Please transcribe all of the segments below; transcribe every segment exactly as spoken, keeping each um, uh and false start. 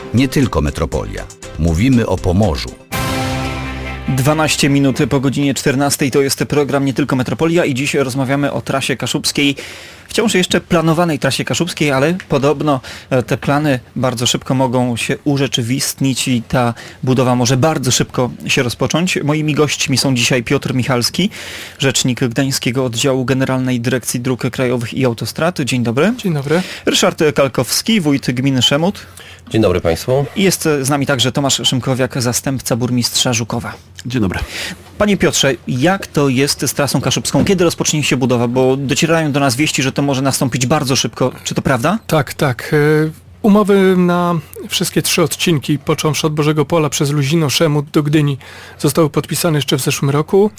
Nie tylko metropolia. Mówimy o Pomorzu. dwanaście minut po godzinie czternastej to jest program Nie tylko Metropolia i dziś rozmawiamy o trasie kaszubskiej. Wciąż jeszcze planowanej trasie kaszubskiej, ale podobno te plany bardzo szybko mogą się urzeczywistnić i ta budowa może bardzo szybko się rozpocząć. Moimi gośćmi są dzisiaj Piotr Michalski, rzecznik Gdańskiego Oddziału Generalnej Dyrekcji Dróg Krajowych i Autostrad. Dzień dobry. Dzień dobry. Ryszard Kalkowski, wójt gminy Szemut. Dzień dobry Państwu. I jest z nami także Tomasz Szymkowiak, zastępca burmistrza Żukowa. Dzień dobry. Panie Piotrze, jak to jest z trasą kaszubską? Kiedy rozpocznie się budowa? Bo docierają do nas wieści, że to może nastąpić bardzo szybko. Czy to prawda? Tak, tak. Umowy na wszystkie trzy odcinki, począwszy od Bożego Pola przez Luzino, Szemut do Gdyni, zostały podpisane jeszcze w zeszłym roku.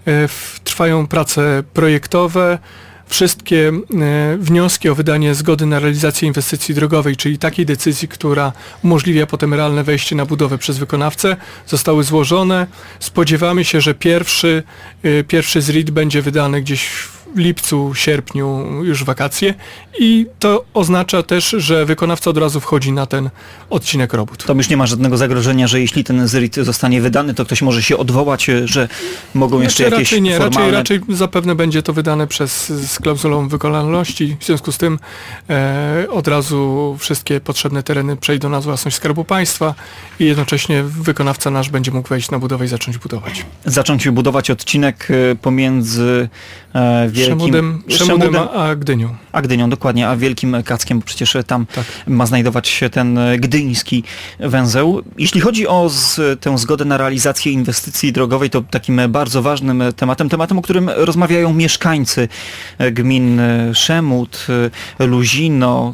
Trwają prace projektowe. Wszystkie e, wnioski o wydanie zgody na realizację inwestycji drogowej, czyli takiej decyzji, która umożliwia potem realne wejście na budowę przez wykonawcę, zostały złożone. Spodziewamy się, że pierwszy, e, pierwszy Z R I D będzie wydany gdzieś w lipcu, sierpniu, już wakacje i to oznacza też, że wykonawca od razu wchodzi na ten odcinek robót. To już nie ma żadnego zagrożenia, że jeśli ten Z R I D zostanie wydany, to ktoś może się odwołać, że mogą znaczy, jeszcze jakieś raczej nie, formalne... raczej, raczej zapewne będzie to wydane przez, z klauzulą wykonalności, w związku z tym e, od razu wszystkie potrzebne tereny przejdą na własność Skarbu Państwa i jednocześnie wykonawca nasz będzie mógł wejść na budowę i zacząć budować. Zacząć budować odcinek pomiędzy e, Wielkim... Szemudem, Szemudem a Gdynią. A Gdynią, dokładnie, a Wielkim Kackiem, bo przecież tam tak. ma znajdować się ten gdyński węzeł. Jeśli chodzi o z, tę zgodę na realizację inwestycji drogowej, to takim bardzo ważnym tematem, tematem, o którym rozmawiają mieszkańcy gmin Szemut, Luzino,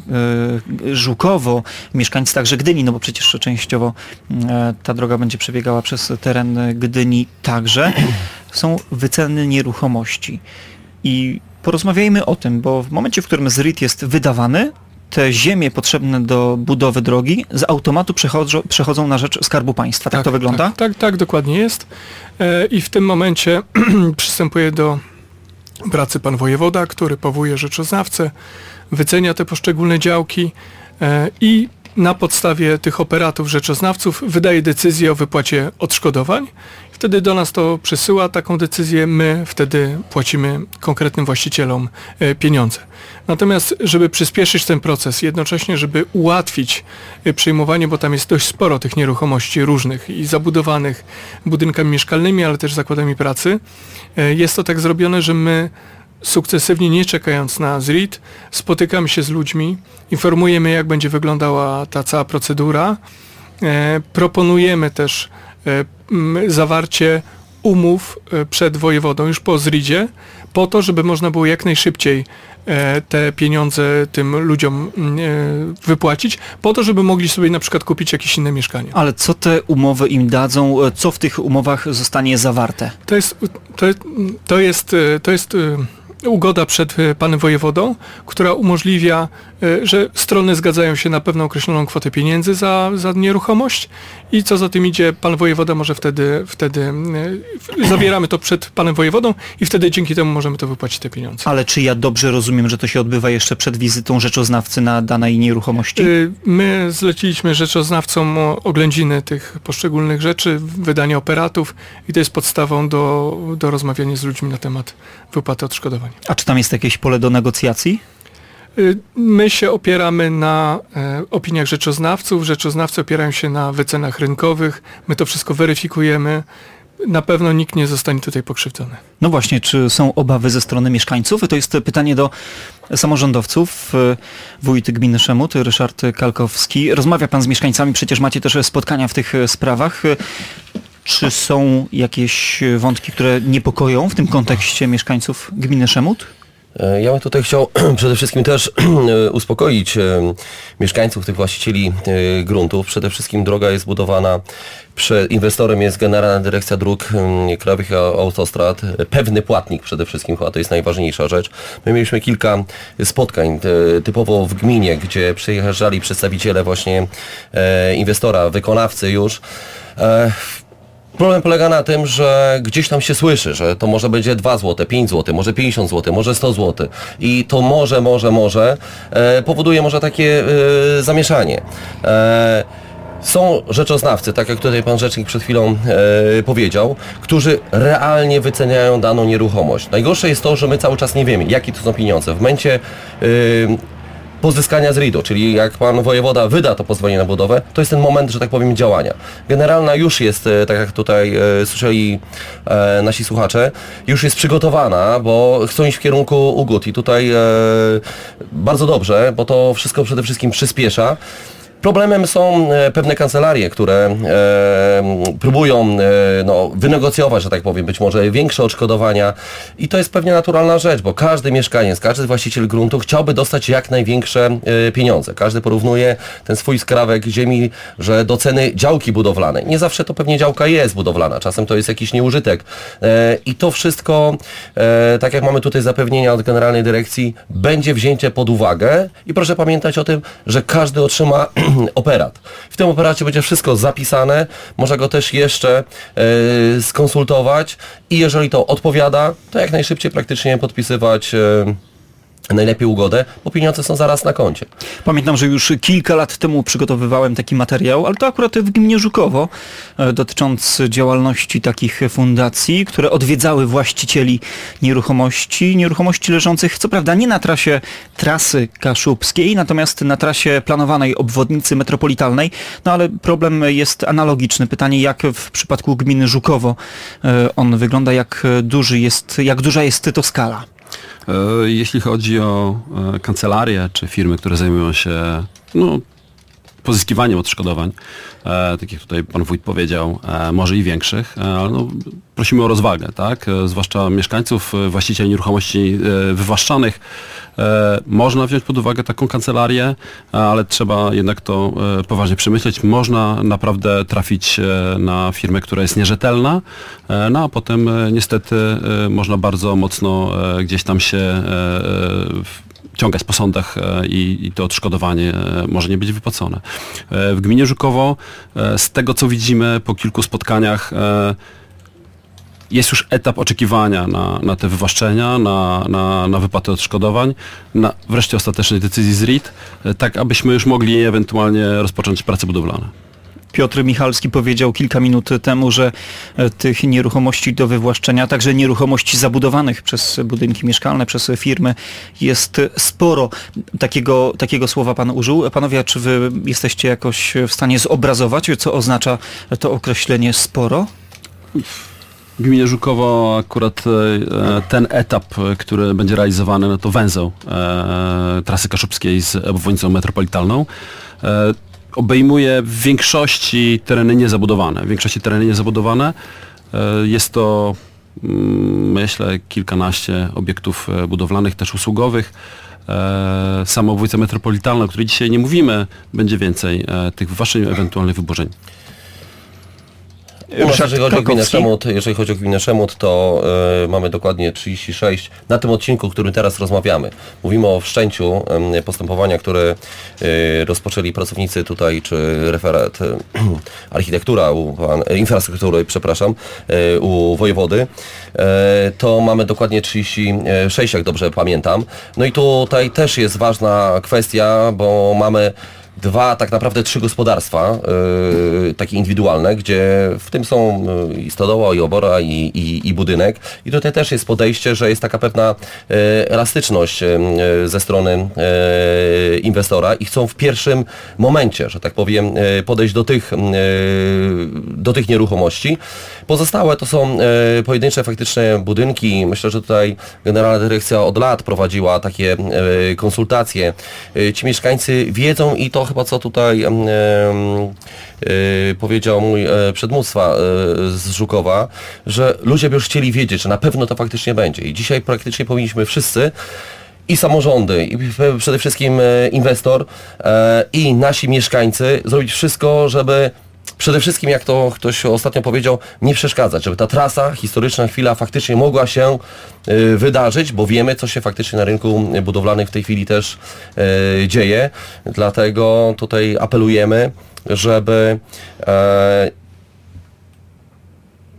Żukowo, mieszkańcy także Gdyni, no bo przecież częściowo ta droga będzie przebiegała przez teren Gdyni także. Są wyceny nieruchomości. I porozmawiajmy o tym, bo w momencie, w którym Z R I D jest wydawany, te ziemie potrzebne do budowy drogi z automatu przechodzą, przechodzą na rzecz Skarbu Państwa. Tak, tak to wygląda? Tak, tak, tak dokładnie jest. E, I w tym momencie przystępuje do pracy pan wojewoda, który powołuje rzeczoznawcę, wycenia te poszczególne działki e, i na podstawie tych operatów rzeczoznawców wydaje decyzję o wypłacie odszkodowań. Wtedy do nas to przysyła taką decyzję, my wtedy płacimy konkretnym właścicielom e, pieniądze. Natomiast, żeby przyspieszyć ten proces, jednocześnie, żeby ułatwić e, przyjmowanie, bo tam jest dość sporo tych nieruchomości różnych i zabudowanych budynkami mieszkalnymi, ale też zakładami pracy, e, jest to tak zrobione, że my sukcesywnie, nie czekając na Z R I D, spotykamy się z ludźmi, informujemy, jak będzie wyglądała ta cała procedura, e, proponujemy też e, m, zawarcie umów e, przed wojewodą już po Z R I D zie, po to, żeby można było jak najszybciej e, te pieniądze tym ludziom e, wypłacić, po to, żeby mogli sobie na przykład kupić jakieś inne mieszkanie. Ale co te umowy im dadzą? Co w tych umowach zostanie zawarte? To jest, to, to jest, to jest ugoda przed panem wojewodą, która umożliwia, że strony zgadzają się na pewną określoną kwotę pieniędzy za, za nieruchomość i co za tym idzie, pan wojewoda może wtedy, wtedy zawieramy to przed panem wojewodą i wtedy dzięki temu możemy to wypłacić te pieniądze. Ale czy ja dobrze rozumiem, że to się odbywa jeszcze przed wizytą rzeczoznawcy na danej nieruchomości? My zleciliśmy rzeczoznawcom oględziny tych poszczególnych rzeczy, wydanie operatów i to jest podstawą do, do rozmawiania z ludźmi na temat wypłaty odszkodowań. A czy tam jest jakieś pole do negocjacji? My się opieramy na e, opiniach rzeczoznawców, rzeczoznawcy opierają się na wycenach rynkowych, my to wszystko weryfikujemy. Na pewno nikt nie zostanie tutaj pokrzywdzony. No właśnie, czy są obawy ze strony mieszkańców? To jest pytanie do samorządowców. Wójt gminy Szemut, Ryszard Kalkowski. Rozmawia pan z mieszkańcami, przecież macie też spotkania w tych sprawach. Czy są jakieś wątki, które niepokoją w tym kontekście mieszkańców gminy Szemut? Ja bym tutaj chciał przede wszystkim też uspokoić mieszkańców, tych właścicieli gruntów. Przede wszystkim droga jest budowana, przed inwestorem jest Generalna Dyrekcja Dróg Krajowych i Autostrad, pewny płatnik przede wszystkim, chyba to jest najważniejsza rzecz. My mieliśmy kilka spotkań typowo w gminie, gdzie przyjeżdżali przedstawiciele właśnie inwestora, wykonawcy już. Problem polega na tym, że gdzieś tam się słyszy, że to może będzie dwa złote, pięć złotych, może pięćdziesiąt złotych, może sto złotych i to może, może, może e, powoduje może takie e, zamieszanie. E, Są rzeczoznawcy, tak jak tutaj pan rzecznik przed chwilą e, powiedział, którzy realnie wyceniają daną nieruchomość. Najgorsze jest to, że my cały czas nie wiemy, jakie to są pieniądze. W momencie e, pozyskania z R I D-u, czyli jak pan wojewoda wyda to pozwolenie na budowę, to jest ten moment, że tak powiem, działania. Generalna już jest, e, tak jak tutaj e, słyszeli e, nasi słuchacze, już jest przygotowana, bo chcą iść w kierunku ugód i tutaj e, bardzo dobrze, bo to wszystko przede wszystkim przyspiesza. Problemem są e, pewne kancelarie, które e, próbują e, no, wynegocjować, że tak powiem, być może większe odszkodowania i to jest pewnie naturalna rzecz, bo każdy mieszkaniec, każdy właściciel gruntu chciałby dostać jak największe e, pieniądze. Każdy porównuje ten swój skrawek ziemi, że do ceny działki budowlanej. Nie zawsze to pewnie działka jest budowlana, czasem to jest jakiś nieużytek. E, I to wszystko, e, tak jak mamy tutaj zapewnienia od Generalnej Dyrekcji, będzie wzięte pod uwagę i proszę pamiętać o tym, że każdy otrzyma operat. W tym operacie będzie wszystko zapisane, można go też jeszcze e, skonsultować i jeżeli to odpowiada, to jak najszybciej praktycznie podpisywać e, najlepiej ugodę, bo pieniądze są zaraz na koncie. Pamiętam, że już kilka lat temu przygotowywałem taki materiał, ale to akurat w gminie Żukowo, e, dotyczący działalności takich fundacji, które odwiedzały właścicieli nieruchomości, nieruchomości leżących, co prawda nie na trasie trasy kaszubskiej, natomiast na trasie planowanej obwodnicy metropolitalnej, no ale problem jest analogiczny. Pytanie, jak w przypadku gminy Żukowo e, on wygląda, jak duży jest, jak duża jest to skala? Jeśli chodzi o kancelarię czy firmy, które zajmują się no, pozyskiwaniem odszkodowań, e, tak jak tutaj pan wójt powiedział, e, może i większych, e, ale no, prosimy o rozwagę, tak? E, zwłaszcza mieszkańców, właścicieli nieruchomości e, wywłaszczanych. E, można wziąć pod uwagę taką kancelarię, ale trzeba jednak to e, poważnie przemyśleć. Można naprawdę trafić e, na firmę, która jest nierzetelna, e, no a potem e, niestety e, można bardzo mocno e, gdzieś tam się e, w, ciągać po sądach i, i to odszkodowanie może nie być wypłacone. W gminie Żukowo, z tego co widzimy po kilku spotkaniach, jest już etap oczekiwania na, na te wywłaszczenia, na, na, na wypłatę odszkodowań, na wreszcie ostatecznej decyzji z R I D, tak abyśmy już mogli ewentualnie rozpocząć prace budowlane. Piotr Michalski powiedział kilka minut temu, że tych nieruchomości do wywłaszczenia, także nieruchomości zabudowanych przez budynki mieszkalne, przez firmy jest sporo. Takiego, takiego słowa pan użył. Panowie, czy wy jesteście jakoś w stanie zobrazować, co oznacza to określenie sporo? W gminie Żukowo akurat e, ten etap, który będzie realizowany, no to węzeł e, trasy kaszubskiej z obwodnicą metropolitalną. E, obejmuje w większości tereny niezabudowane. W większości tereny niezabudowane. Jest to, myślę, kilkanaście obiektów budowlanych, też usługowych. Sama obwodnica metropolitalna, o której dzisiaj nie mówimy, będzie więcej tych waszych ewentualnych wyburzeń. U nas, jeżeli chodzi o gminę Szemut, jeżeli chodzi o gminę Szemut, to y, mamy dokładnie trzydzieści sześć na tym odcinku, o którym teraz rozmawiamy. Mówimy o wszczęciu y, postępowania, które y, rozpoczęli pracownicy tutaj, czy referat y, architektura, u, pan, infrastruktury, przepraszam, y, u wojewody. Y, to mamy dokładnie trzydzieści sześć, jak dobrze pamiętam. No i tutaj też jest ważna kwestia, bo mamy dwa, tak naprawdę trzy gospodarstwa, yy, takie indywidualne, gdzie w tym są yy, i stodoła, i obora, i, i, i budynek. I tutaj też jest podejście, że jest taka pewna yy, elastyczność yy, ze strony yy, inwestora i chcą w pierwszym momencie, że tak powiem, yy, podejść do tych, yy, do tych nieruchomości. Pozostałe to są yy, pojedyncze faktyczne budynki. Myślę, że tutaj Generalna Dyrekcja od lat prowadziła takie yy, konsultacje. Yy, ci mieszkańcy wiedzą i to chyba co tutaj e, e, powiedział mój e, przedmówca e, z Żukowa, że ludzie by już chcieli wiedzieć, że na pewno to faktycznie będzie. I dzisiaj praktycznie powinniśmy wszyscy, i samorządy, i przede wszystkim e, inwestor, e, i nasi mieszkańcy zrobić wszystko, żeby przede wszystkim, jak to ktoś ostatnio powiedział, nie przeszkadzać, żeby ta trasa, historyczna chwila faktycznie mogła się y, wydarzyć, bo wiemy, co się faktycznie na rynku budowlanym w tej chwili też y, dzieje. Dlatego tutaj apelujemy, żeby e,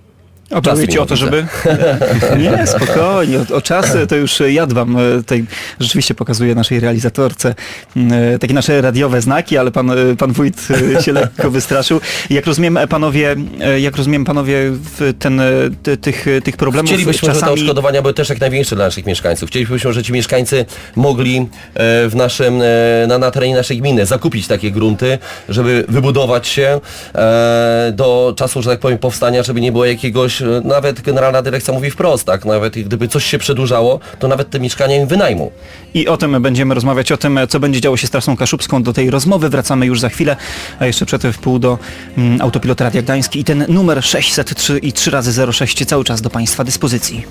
Apelujecie o to, żeby... Nie, spokojnie, o, o czasy to już ja dbam. Tutaj rzeczywiście pokazuję naszej realizatorce takie nasze radiowe znaki, ale pan, pan wójt się lekko wystraszył. Jak rozumiem, panowie, jak rozumiem, panowie ten, ty, tych, tych problemów Chcielibyśmy, czasami... żeby te odszkodowania były też jak największe dla naszych mieszkańców. Chcielibyśmy, żeby ci mieszkańcy mogli w naszym, na, na terenie naszej gminy zakupić takie grunty, żeby wybudować się do czasu, że tak powiem, powstania, żeby nie było jakiegoś, nawet Generalna Dyrekcja mówi wprost, tak, nawet gdyby coś się przedłużało, to nawet te mieszkania im wynajmą. I o tym będziemy rozmawiać, o tym, co będzie działo się z trasą kaszubską. Do tej rozmowy wracamy już za chwilę, a jeszcze przed wpół do um, Autopilot Radia Gdański i ten numer sześćset trzy i trzy razy zero sześć cały czas do Państwa dyspozycji.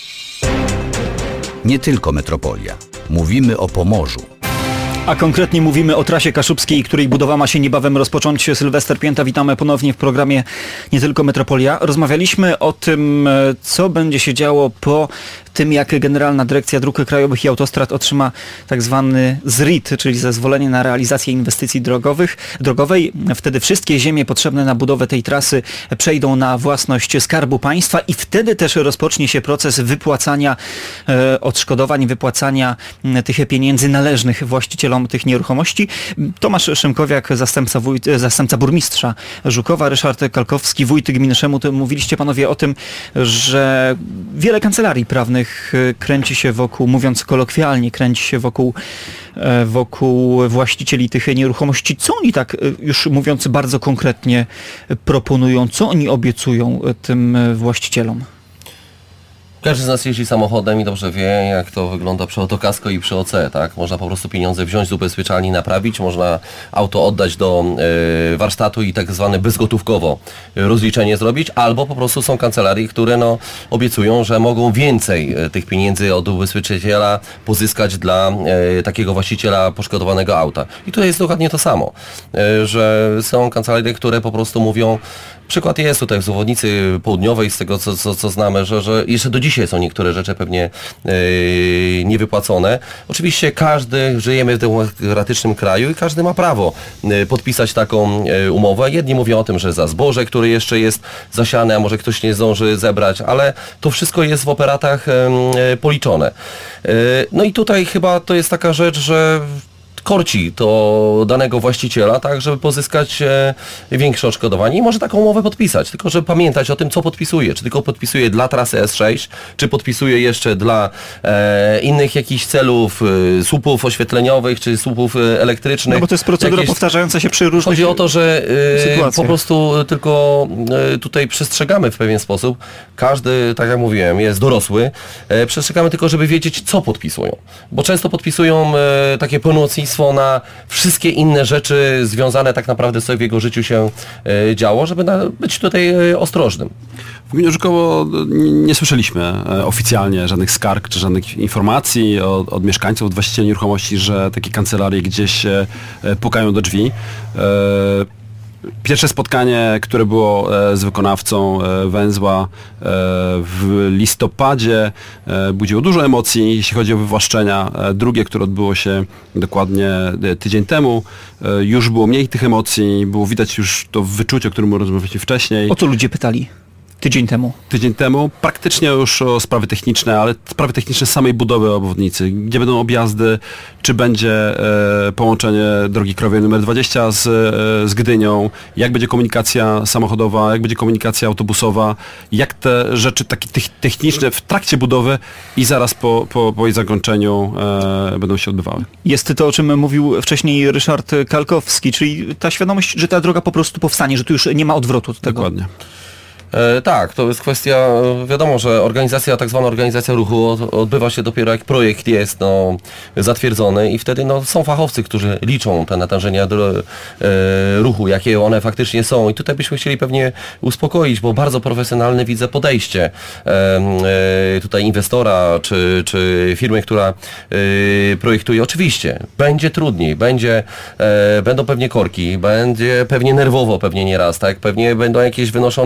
Nie tylko metropolia. Mówimy o Pomorzu. A konkretnie mówimy o trasie kaszubskiej, której budowa ma się niebawem rozpocząć. Sylwester Pięta, witamy ponownie w programie Nie tylko Metropolia. Rozmawialiśmy o tym, co będzie się działo po tym, jak Generalna Dyrekcja Dróg Krajowych i Autostrad otrzyma tak zwany Z R I T, czyli zezwolenie na realizację inwestycji drogowych, drogowej. Wtedy wszystkie ziemie potrzebne na budowę tej trasy przejdą na własność Skarbu Państwa i wtedy też rozpocznie się proces wypłacania e, odszkodowań, wypłacania tych pieniędzy należnych właścicielom tych nieruchomości. Tomasz Szymkowiak, zastępca, wójt, zastępca burmistrza Żukowa, Ryszard Kalkowski, wójt gminy Szemut. Mówiliście panowie o tym, że wiele kancelarii prawnych kręci się wokół, mówiąc kolokwialnie, kręci się wokół, wokół właścicieli tych nieruchomości. Co oni tak, już mówiąc bardzo konkretnie, proponują? Co oni obiecują tym właścicielom? Każdy z nas jeździ samochodem i dobrze wie, jak to wygląda przy Autokasko i przy O C, tak? Można po prostu pieniądze wziąć z ubezpieczalni, naprawić, można auto oddać do y, warsztatu i tak zwane bezgotówkowo rozliczenie zrobić, albo po prostu są kancelarii, które no, obiecują, że mogą więcej tych pieniędzy od ubezpieczyciela pozyskać dla y, takiego właściciela poszkodowanego auta. I tutaj jest dokładnie to samo, y, że są kancelarie, które po prostu mówią, przykład jest tutaj w Zawodnicy Południowej, z tego co, co, co znamy, że, że jeszcze do dzisiaj są niektóre rzeczy pewnie yy, niewypłacone. Oczywiście każdy, żyjemy w demokratycznym kraju i każdy ma prawo yy, podpisać taką yy, umowę. Jedni mówią o tym, że za zboże, które jeszcze jest zasiane, a może ktoś nie zdąży zebrać, ale to wszystko jest w operatach yy, policzone. Yy, no i tutaj chyba to jest taka rzecz, że korci to danego właściciela, tak, żeby pozyskać e, większe odszkodowanie i może taką umowę podpisać, tylko żeby pamiętać o tym, co podpisuje. Czy tylko podpisuje dla trasy S sześć, czy podpisuje jeszcze dla e, innych jakichś celów, e, słupów oświetleniowych, czy słupów e, elektrycznych. No bo to jest procedura jakieś... powtarzająca się przy różnych Chodzi o to, że e, po prostu tylko e, tutaj przestrzegamy w pewien sposób. Każdy, tak jak mówiłem, jest dorosły. E, przestrzegamy tylko, żeby wiedzieć, co podpisują. Bo często podpisują e, takie pełnomocnictwo na wszystkie inne rzeczy związane tak naprawdę co w jego życiu się e, działo, żeby na, być tutaj e, ostrożnym. W gminie Żukowo nie, nie słyszeliśmy e, oficjalnie żadnych skarg czy żadnych informacji od, od mieszkańców, od właścicieli nieruchomości, że takie kancelarie gdzieś e, pukają do drzwi. E, Pierwsze spotkanie, które było e, z wykonawcą e, węzła e, w listopadzie e, budziło dużo emocji, jeśli chodzi o wywłaszczenia. E, drugie, które odbyło się dokładnie e, tydzień temu, e, już było mniej tych emocji, było widać już to wyczucie, o którym rozmawialiśmy wcześniej. O co ludzie pytali? Tydzień temu. Tydzień temu praktycznie już o sprawy techniczne, ale sprawy techniczne samej budowy obwodnicy. Gdzie będą objazdy, czy będzie e, połączenie drogi krajowej numer dwadzieścia z, e, z Gdynią, jak będzie komunikacja samochodowa, jak będzie komunikacja autobusowa, jak te rzeczy takie techniczne w trakcie budowy i zaraz po, po, po jej zakończeniu e, będą się odbywały. Jest to, o czym mówił wcześniej Ryszard Kalkowski, czyli ta świadomość, że ta droga po prostu powstanie, że tu już nie ma odwrotu do tego. Dokładnie. E, tak, to jest kwestia, wiadomo, że organizacja, tak zwana organizacja ruchu od, odbywa się dopiero jak projekt jest no, zatwierdzony i wtedy no, są fachowcy, którzy liczą te natężenia do, e, ruchu, jakie one faktycznie są i tutaj byśmy chcieli pewnie uspokoić, bo bardzo profesjonalne widzę podejście e, e, tutaj inwestora czy, czy firmy, która e, projektuje. Oczywiście będzie trudniej, będzie, e, będą pewnie korki, będzie pewnie nerwowo pewnie nieraz, tak, pewnie będą jakieś wynoszone jakieś tam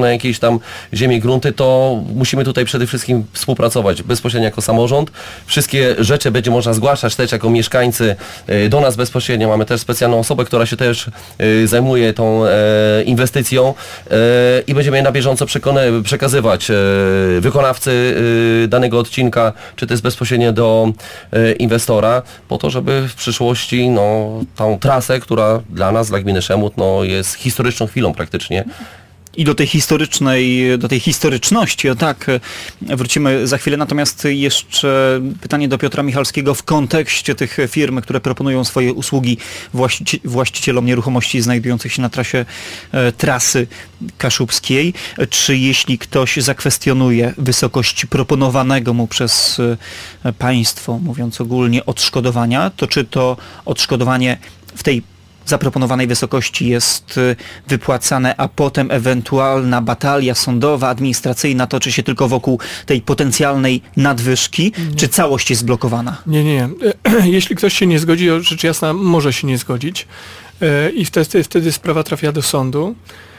tam ziemię, grunty, to musimy tutaj przede wszystkim współpracować bezpośrednio jako samorząd. Wszystkie rzeczy będzie można zgłaszać też jako mieszkańcy do nas bezpośrednio. Mamy też specjalną osobę, która się też zajmuje tą inwestycją i będziemy na bieżąco przekony, przekazywać wykonawcy danego odcinka, czy też bezpośrednio do inwestora, po to, żeby w przyszłości no, tą trasę, która dla nas, dla gminy Szemut, no, jest historyczną chwilą praktycznie. I do tej historycznej, do tej historyczności, o tak, wrócimy za chwilę. Natomiast jeszcze pytanie do Piotra Michalskiego w kontekście tych firm, które proponują swoje usługi właścici- właścicielom nieruchomości znajdujących się na trasie e, trasy kaszubskiej. Czy jeśli ktoś zakwestionuje wysokość proponowanego mu przez e, państwo, mówiąc ogólnie, odszkodowania, to czy to odszkodowanie w tej zaproponowanej wysokości jest wypłacane, a potem ewentualna batalia sądowa, administracyjna toczy się tylko wokół tej potencjalnej nadwyżki, nie. Czy całość jest blokowana? Nie, nie. Jeśli ktoś się nie zgodzi, rzecz jasna może się nie zgodzić i wtedy, wtedy sprawa trafia do sądu.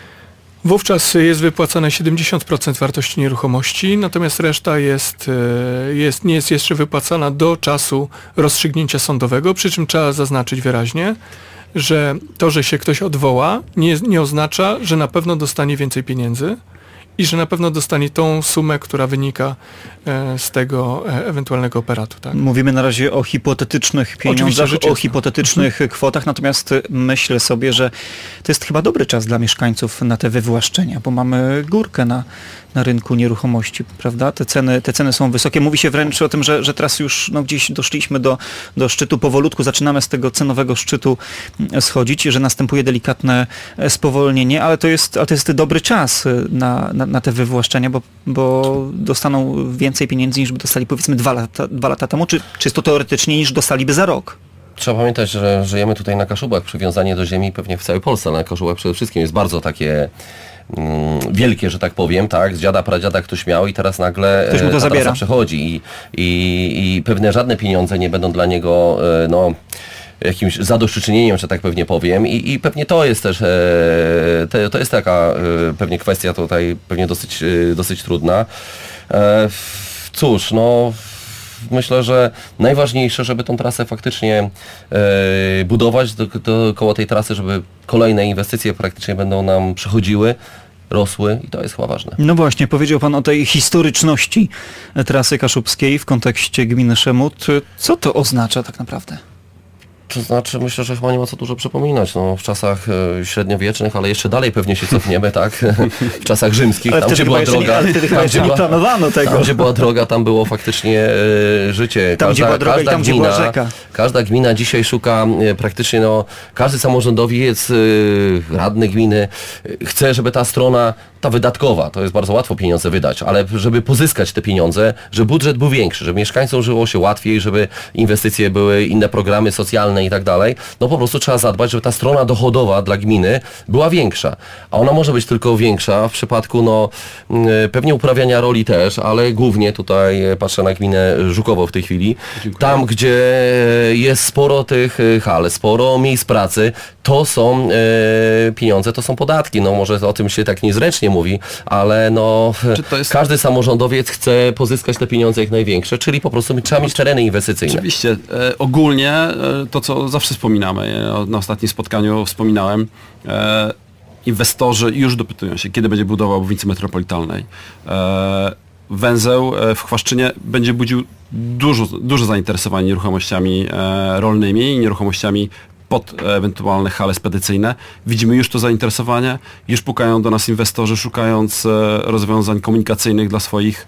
Wówczas jest wypłacane siedemdziesiąt procent wartości nieruchomości, natomiast reszta jest, jest, nie jest jeszcze wypłacana do czasu rozstrzygnięcia sądowego, przy czym trzeba zaznaczyć wyraźnie, że to, że się ktoś odwoła, nie, nie oznacza, że na pewno dostanie więcej pieniędzy i że na pewno dostanie tą sumę, która wynika e, z tego e, ewentualnego operatu. Tak? Mówimy na razie o hipotetycznych pieniądzach, o hipotetycznych mhm. kwotach, natomiast myślę sobie, że to jest chyba dobry czas dla mieszkańców na te wywłaszczenia, bo mamy górkę na, na rynku nieruchomości, prawda? Te ceny, te ceny są wysokie. Mówi się wręcz o tym, że, że teraz już no, gdzieś doszliśmy do, do szczytu powolutku, zaczynamy z tego cenowego szczytu schodzić, że następuje delikatne spowolnienie, ale to jest, ale to jest dobry czas na, na, na te wywłaszczenia, bo, bo dostaną więcej pieniędzy niż by dostali powiedzmy dwa lata, dwa lata temu, czy czysto teoretycznie niż dostaliby za rok. Trzeba pamiętać, że żyjemy tutaj na Kaszubach, przywiązanie do ziemi pewnie w całej Polsce, ale na Kaszubach przede wszystkim jest bardzo takie mm, wielkie, że tak powiem, tak, z dziada, pradziada ktoś miał i teraz nagle ktoś mu to ta zabiera. trasa przechodzi i, i, i pewne żadne pieniądze nie będą dla niego, no, jakimś zadośćuczynieniem, że tak pewnie powiem i, i pewnie to jest też, e, te, to jest taka e, pewnie kwestia tutaj pewnie dosyć, e, dosyć trudna. E, cóż, no myślę, że najważniejsze, żeby tą trasę faktycznie e, budować do, do, koło tej trasy, żeby kolejne inwestycje praktycznie będą nam przychodziły, rosły i to jest chyba ważne. No właśnie, powiedział Pan o tej historyczności trasy kaszubskiej w kontekście gminy Szemut. Co to oznacza tak naprawdę? To znaczy, myślę, że chyba nie ma co dużo przypominać. No, w czasach e, średniowiecznych, ale jeszcze dalej pewnie się cofniemy, tak? W czasach rzymskich, ale tam gdzie była droga. Nie, ale wtedy tam, gdzie nie była, planowano tego. Tam, gdzie była droga, tam było faktycznie e, życie. Tam, każda, gdzie była droga każda i tam, gmina, gdzie była rzeka. Każda gmina dzisiaj szuka e, praktycznie, no, każdy samorządowiec, e, radny gminy, e, chce, żeby ta strona, ta wydatkowa, to jest bardzo łatwo pieniądze wydać, ale żeby pozyskać te pieniądze, żeby budżet był większy, żeby mieszkańcom żyło się łatwiej, żeby inwestycje były, inne programy socjalne i tak dalej, no po prostu trzeba zadbać, żeby ta strona dochodowa dla gminy była większa. A ona może być tylko większa w przypadku, no, pewnie uprawiania roli też, ale głównie tutaj patrzę na gminę Żukowo w tej chwili. Dziękuję. Tam, gdzie jest sporo tych hal, sporo miejsc pracy, to są e, pieniądze, to są podatki. No może o tym się tak niezręcznie mówi, ale no jest... każdy samorządowiec chce pozyskać te pieniądze jak największe, czyli po prostu trzeba mieć tereny inwestycyjne. Oczywiście. E, ogólnie e, to, co zawsze wspominamy, ja na ostatnim spotkaniu wspominałem, e, inwestorzy już dopytują się, kiedy będzie budowa obwodnicy metropolitalnej. E, węzeł w Chwaszczynie będzie budził dużo, duże zainteresowanie nieruchomościami e, rolnymi i nieruchomościami pod ewentualne hale spedycyjne. Widzimy już to zainteresowanie, już pukają do nas inwestorzy, szukając e, rozwiązań komunikacyjnych dla swoich,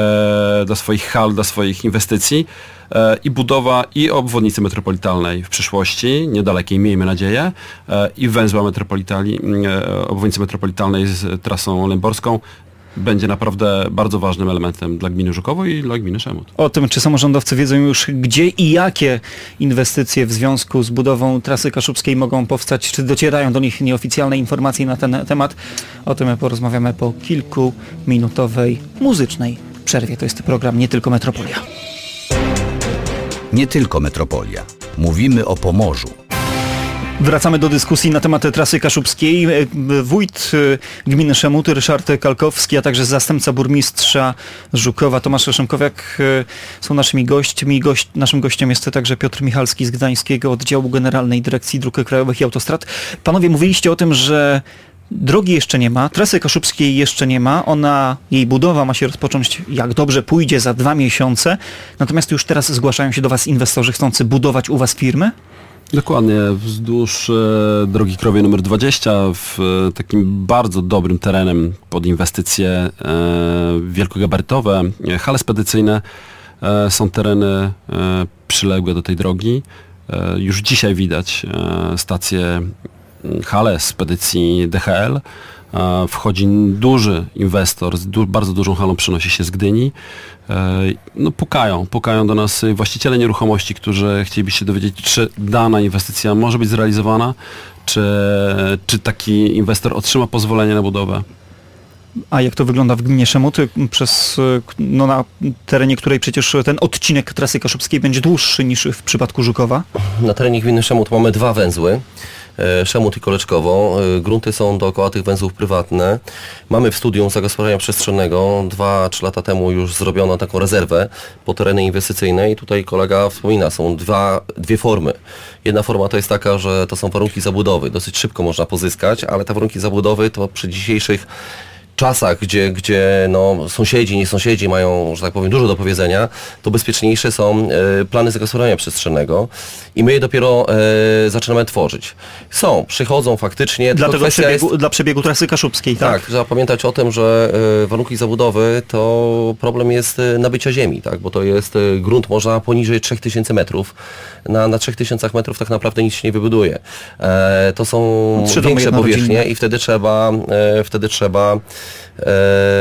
e, dla swoich hal, dla swoich inwestycji e, i budowa i obwodnicy metropolitalnej w przyszłości, niedalekiej, miejmy nadzieję, e, i węzła metropolitali, e, obwodnicy metropolitalnej z trasą lęborską będzie naprawdę bardzo ważnym elementem dla gminy Żukowo i dla gminy Szemut. O tym, czy samorządowcy wiedzą już, gdzie i jakie inwestycje w związku z budową trasy kaszubskiej mogą powstać, czy docierają do nich nieoficjalne informacje na ten temat, o tym porozmawiamy po kilkuminutowej muzycznej przerwie. To jest program Nie Tylko Metropolia. Nie tylko Metropolia. Mówimy o Pomorzu. Wracamy do dyskusji na temat trasy kaszubskiej. Wójt gminy Szemuty Ryszard Kalkowski, a także zastępca burmistrza Żukowa Tomasz Szymkowiak są naszymi gośćmi. Gość, naszym gościem jest także Piotr Michalski z Gdańskiego Oddziału Generalnej Dyrekcji Dróg Krajowych i Autostrad. Panowie, mówiliście o tym, że drogi jeszcze nie ma, trasy kaszubskiej jeszcze nie ma, ona, jej budowa ma się rozpocząć, jak dobrze pójdzie, za dwa miesiące, natomiast już teraz zgłaszają się do Was inwestorzy chcący budować u Was firmy? Dokładnie, wzdłuż e, drogi krajowej numer dwadzieścia, w e, takim bardzo dobrym terenem pod inwestycje e, wielkogabarytowe, e, hale spedycyjne, e, są tereny e, przyległe do tej drogi. E, już dzisiaj widać e, stację hale spedycji D H L. E, wchodzi duży inwestor, z du- bardzo dużą halą przenosi się z Gdyni. No pukają, pukają do nas właściciele nieruchomości, którzy chcieliby się dowiedzieć, czy dana inwestycja może być zrealizowana, czy, czy taki inwestor otrzyma pozwolenie na budowę. A jak to wygląda w gminie Szemuty, przez, no na terenie której przecież ten odcinek trasy kaszubskiej będzie dłuższy niż w przypadku Żukowa? Na terenie gminy Szemut mamy dwa węzły. Szemut i Koleczkowo. Grunty są dookoła tych węzłów prywatne. Mamy w studium zagospodarowania przestrzennego. Dwa, trzy lata temu już zrobiono taką rezerwę po tereny inwestycyjne i tutaj kolega wspomina, są dwa, dwie formy. Jedna forma to jest taka, że to są warunki zabudowy. Dosyć szybko można pozyskać, ale te warunki zabudowy to przy dzisiejszych czasach, gdzie, gdzie no, sąsiedzi, nie sąsiedzi mają, że tak powiem, dużo do powiedzenia, to bezpieczniejsze są e, plany zagospodarowania przestrzennego i my je dopiero e, zaczynamy tworzyć. Są, przychodzą faktycznie. Dla, tego przebiegu, jest, dla przebiegu trasy kaszubskiej, tak? Tak, trzeba pamiętać o tym, że e, warunki zabudowy to problem jest e, nabycia ziemi, tak, bo to jest e, grunt można poniżej trzech tysięcy metrów. Na, na trzech tysiącach metrów tak naprawdę nic się nie wybuduje. E, to są Trzy większe powierzchnie i wtedy trzeba, e, wtedy trzeba e,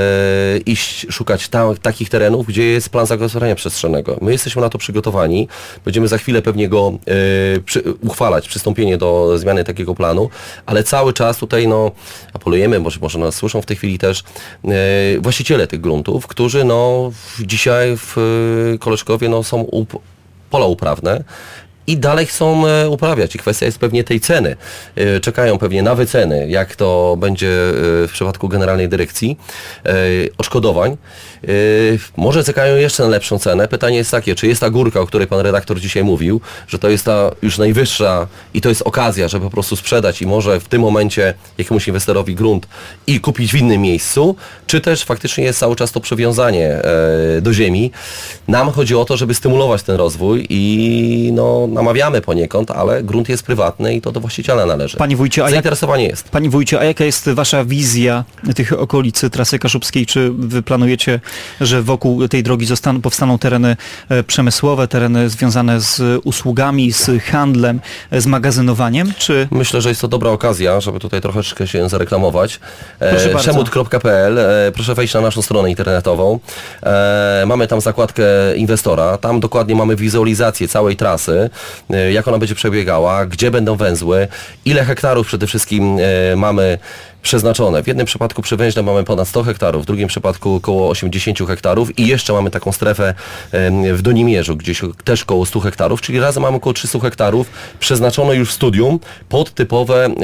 iść szukać ta, takich terenów, gdzie jest plan zagospodarowania przestrzennego. My jesteśmy na to przygotowani. Będziemy za chwilę pewnie go e, przy, uchwalać, przystąpienie do zmiany takiego planu, ale cały czas tutaj no, apelujemy, może, może nas słyszą w tej chwili też e, właściciele tych gruntów, którzy no, dzisiaj w e, Koleczkowie no, są up, pola uprawne i dalej chcą e, uprawiać. I kwestia jest pewnie tej ceny. E, czekają pewnie na wyceny, jak to będzie e, w przypadku Generalnej Dyrekcji e, odszkodowań. E, może czekają jeszcze na lepszą cenę. Pytanie jest takie, czy jest ta górka, o której pan redaktor dzisiaj mówił, że to jest ta już najwyższa i to jest okazja, żeby po prostu sprzedać i może w tym momencie jakiemuś inwestorowi grunt i kupić w innym miejscu, czy też faktycznie jest cały czas to przywiązanie e, do ziemi. Nam chodzi o to, żeby stymulować ten rozwój i no, namawiamy poniekąd, ale grunt jest prywatny i to do właściciela należy. Panie wójcie, a Zainteresowanie jak, jest. Panie wójcie, a jaka jest wasza wizja tych okolic trasy kaszubskiej? Czy wy planujecie, że wokół tej drogi zostaną, powstaną tereny przemysłowe, tereny związane z usługami, z handlem, z magazynowaniem? Czy... Myślę, że jest to dobra okazja, żeby tutaj troszeczkę się zareklamować. Proszę bardzo. szemut kropka p l. Proszę wejść na naszą stronę internetową. E, mamy tam zakładkę inwestora. Tam dokładnie mamy wizualizację całej trasy, jak ona będzie przebiegała, gdzie będą węzły, ile hektarów przede wszystkim e, mamy przeznaczone. W jednym przypadku przy Węźle mamy ponad sto hektarów, w drugim przypadku około osiemdziesiąt hektarów i jeszcze mamy taką strefę e, w Donimierzu, gdzieś też około stu hektarów, czyli razem mamy około trzysta hektarów przeznaczono już w studium pod typowe e,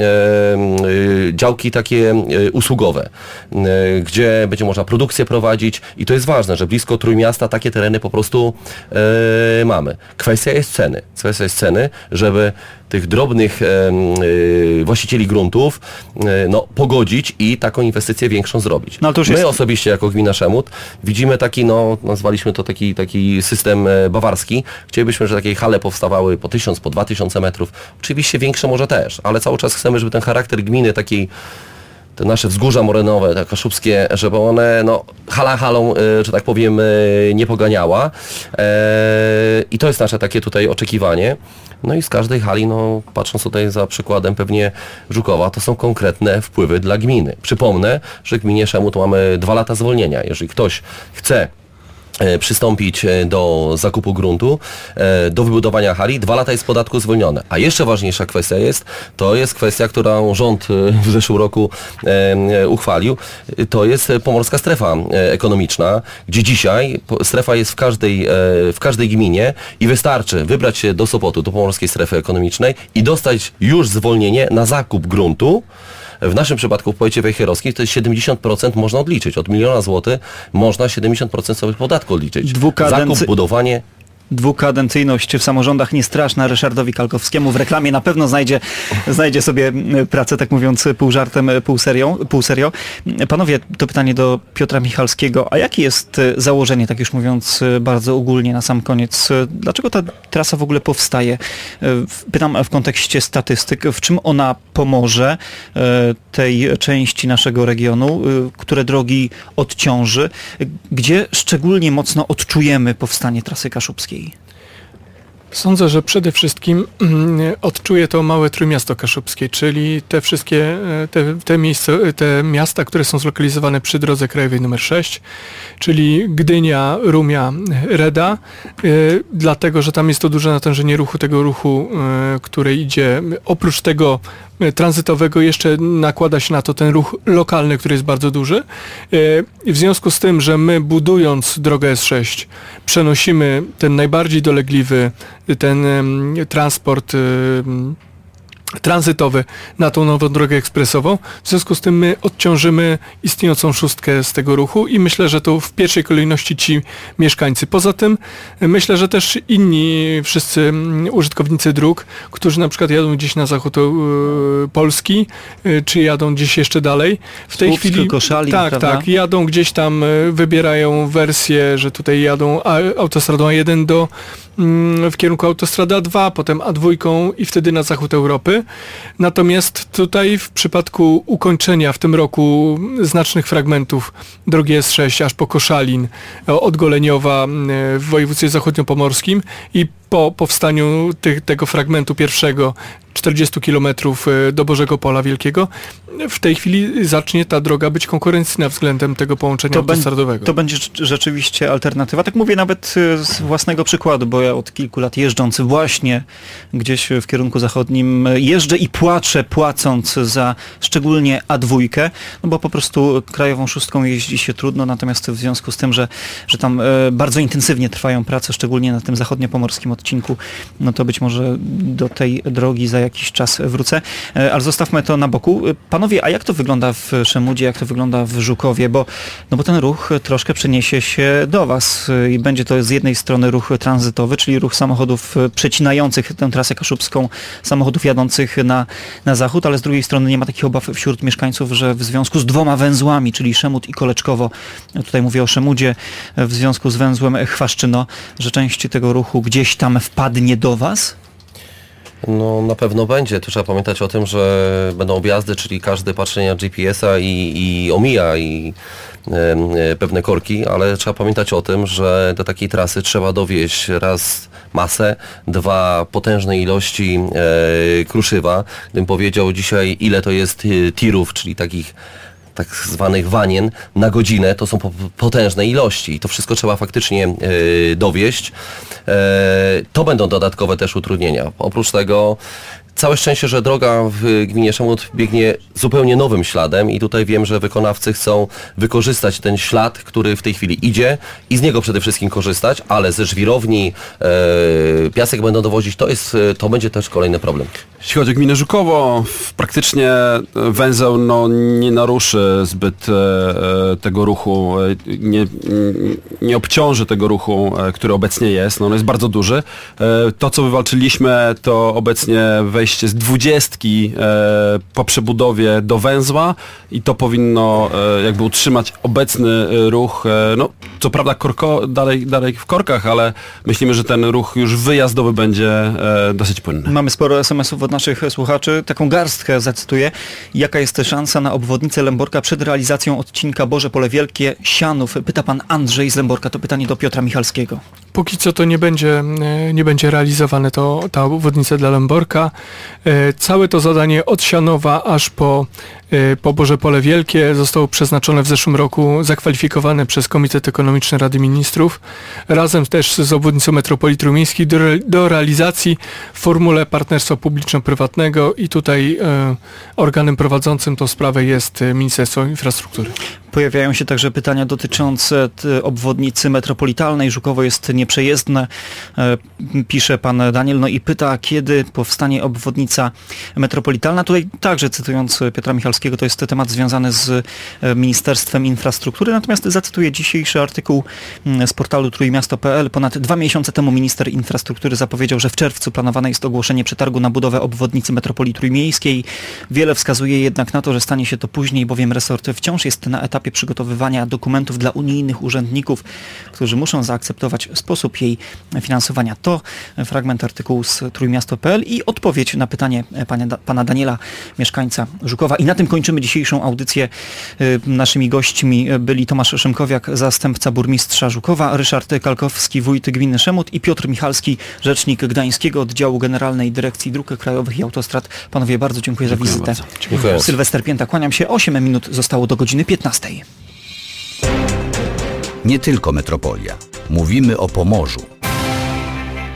e, działki takie e, usługowe, e, gdzie będzie można produkcję prowadzić i to jest ważne, że blisko Trójmiasta takie tereny po prostu e, mamy. Kwestia jest ceny. Kwestia jest ceny, żeby tych drobnych e, e, właścicieli gruntów e, no, pogodzić i taką inwestycję większą zrobić. No, to już My jest... osobiście jako gmina Szemut widzimy taki, no nazwaliśmy to taki, taki system e, bawarski. Chcielibyśmy, że takie hale powstawały po tysiąc, po dwa tysiące metrów. Oczywiście większe może też, ale cały czas chcemy, żeby ten charakter gminy takiej, te nasze wzgórza morenowe, te kaszubskie, żeby one no, hala halą, e, że tak powiem, e, nie poganiała. E, I to jest nasze takie tutaj oczekiwanie. No i z każdej hali, no patrząc tutaj za przykładem pewnie Żukowa, to są konkretne wpływy dla gminy. Przypomnę, że w gminie Szemut mamy dwa lata zwolnienia. Jeżeli ktoś chce przystąpić do zakupu gruntu, do wybudowania hali, dwa lata jest z podatku zwolnione. A jeszcze ważniejsza kwestia jest, to jest kwestia, którą rząd w zeszłym roku uchwalił, to jest pomorska strefa ekonomiczna, gdzie dzisiaj strefa jest w każdej, w każdej gminie i wystarczy wybrać się do Sopotu, do pomorskiej strefy ekonomicznej i dostać już zwolnienie na zakup gruntu. W naszym przypadku w powiecie wejherowskim to jest siedemdziesiąt procent można odliczyć. Od miliona złotych można siedemdziesiąt procent sobie podatku odliczyć. Dwukadency... Zakup, budowanie... Dwukadencyjność w samorządach nie straszna Ryszardowi Kalkowskiemu. W reklamie na pewno znajdzie, znajdzie sobie pracę, tak mówiąc pół żartem, pół serio, pół serio. Panowie, to pytanie do Piotra Michalskiego. A jakie jest założenie, tak już mówiąc bardzo ogólnie na sam koniec? Dlaczego ta trasa w ogóle powstaje? Pytam w kontekście statystyk. W czym ona pomoże tej części naszego regionu, które drogi odciąży? Gdzie szczególnie mocno odczujemy powstanie trasy kaszubskiej? Sądzę, że przede wszystkim odczuje to małe Trójmiasto Kaszubskie, czyli te wszystkie te, te, miejsce, te miasta, które są zlokalizowane przy drodze krajowej numer sześć, czyli Gdynia, Rumia, Reda, y, dlatego, że tam jest to duże natężenie ruchu, tego ruchu, y, który idzie oprócz tego tranzytowego jeszcze nakłada się na to ten ruch lokalny, który jest bardzo duży. I w związku z tym, że my budując drogę S sześć przenosimy ten najbardziej dolegliwy, ten transport tranzytowy na tą nową drogę ekspresową. W związku z tym my odciążymy istniejącą szóstkę z tego ruchu i myślę, że to w pierwszej kolejności ci mieszkańcy. Poza tym myślę, że też inni wszyscy użytkownicy dróg, którzy na przykład jadą gdzieś na zachód yy, Polski, yy, czy jadą gdzieś jeszcze dalej. W tej Słupsk, chwili Koszalin, tak, prawda? tak, jadą gdzieś tam, yy, wybierają wersję, że tutaj jadą a, autostradą A jeden do w kierunku autostrada A dwa, potem A dwa i wtedy na zachód Europy. Natomiast tutaj w przypadku ukończenia w tym roku znacznych fragmentów drogi S sześć aż po Koszalin, od Goleniowa w województwie zachodniopomorskim i po powstaniu tych, tego fragmentu pierwszego czterdzieści kilometrów do Bożego Pola Wielkiego, w tej chwili zacznie ta droga być konkurencyjna względem tego połączenia to autostradowego. To będzie rzeczywiście alternatywa. Tak mówię nawet z własnego przykładu, bo ja od kilku lat jeżdżąc właśnie gdzieś w kierunku zachodnim jeżdżę i płaczę, płacąc za szczególnie A dwa, no bo po prostu krajową szóstką jeździ się trudno, natomiast w związku z tym, że, że tam bardzo intensywnie trwają prace, szczególnie na tym zachodniopomorskim odcinku, no to być może do tej drogi za jakiś czas wrócę. Ale zostawmy to na boku. Panowie, a jak to wygląda w Szemudzie, jak to wygląda w Żukowie? Bo, no bo ten ruch troszkę przeniesie się do was i będzie to z jednej strony ruch tranzytowy, czyli ruch samochodów przecinających tę trasę kaszubską, samochodów jadących na, na zachód, ale z drugiej strony nie ma takich obaw wśród mieszkańców, że w związku z dwoma węzłami, czyli Szemud i Koleczkowo, tutaj mówię o Szemudzie, w związku z węzłem Chwaszczyno, że część tego ruchu gdzieś tam wpadnie do was? No na pewno będzie. Tu trzeba pamiętać o tym, że będą objazdy, czyli każdy patrzy na G P S a i, i omija i e, pewne korki, ale trzeba pamiętać o tym, że do takiej trasy trzeba dowieźć raz masę, dwa potężne ilości e, kruszywa. Gdybym powiedział dzisiaj, ile to jest tirów, czyli takich tak zwanych wanien na godzinę, to są po, potężne ilości i to wszystko trzeba faktycznie y, dowieść. E, to będą dodatkowe też utrudnienia. Oprócz tego całe szczęście, że droga w gminie Szemud biegnie zupełnie nowym śladem i tutaj wiem, że wykonawcy chcą wykorzystać ten ślad, który w tej chwili idzie i z niego przede wszystkim korzystać, ale ze żwirowni e, piasek będą dowozić, to jest, to będzie też kolejny problem. Jeśli chodzi o gminę Żukowo, praktycznie węzeł no, nie naruszy zbyt e, tego ruchu, nie, nie obciąży tego ruchu, e, który obecnie jest. No, on jest bardzo duży. E, to, co wywalczyliśmy, to obecnie wejście z dwudziestki e, po przebudowie do węzła i to powinno e, jakby utrzymać obecny ruch. E, no, co prawda korko, dalej, dalej w korkach, ale myślimy, że ten ruch już wyjazdowy będzie e, dosyć płynny. Mamy sporo es em esów od naszych słuchaczy. Taką garstkę zacytuję. Jaka jest szansa na obwodnicę Lęborka przed realizacją odcinka Boże Pole Wielkie Sianów? Pyta pan Andrzej z Lęborka. To pytanie do Piotra Michalskiego. Póki co to nie będzie, nie będzie realizowane to, ta obwodnica dla Lęborka. Całe to zadanie od Sianowa aż po Poboże Pole Wielkie zostało przeznaczone w zeszłym roku, zakwalifikowane przez Komitet Ekonomiczny Rady Ministrów, razem też z obwodnicą metropolii trójmiejskiej do, do realizacji w formule partnerstwa publiczno-prywatnego i tutaj e, organem prowadzącym tą sprawę jest Ministerstwo Infrastruktury. Pojawiają się także pytania dotyczące obwodnicy metropolitalnej. Żukowo jest nieprzejezdne, e, pisze pan Daniel, no i pyta, kiedy powstanie obwodnica metropolitalna. Tutaj także cytując Piotra Michalskiego, to jest temat związany z Ministerstwem Infrastruktury, natomiast zacytuję dzisiejszy artykuł z portalu trójmiasto kropka p l. Ponad dwa miesiące temu minister infrastruktury zapowiedział, że w czerwcu planowane jest ogłoszenie przetargu na budowę obwodnicy metropolii trójmiejskiej. Wiele wskazuje jednak na to, że stanie się to później, bowiem resort wciąż jest na etapie przygotowywania dokumentów dla unijnych urzędników, którzy muszą zaakceptować sposób jej finansowania. To fragment artykułu z trójmiasto kropka p l i odpowiedź na pytanie pana, pana Daniela, mieszkańca Żukowa. I na tym kończymy dzisiejszą audycję. Naszymi gośćmi byli Tomasz Szymkowiak, zastępca burmistrza Żukowa, Ryszard Kalkowski, wójt gminy Szemut i Piotr Michalski, rzecznik Gdańskiego Oddziału Generalnej Dyrekcji Dróg Krajowych i Autostrad. Panowie, bardzo dziękuję, dziękuję za wizytę. Bardzo. Dziękuję. Sylwester Pięta, kłaniam się. osiem minut zostało do godziny piętnastej. Nie tylko metropolia. Mówimy o Pomorzu.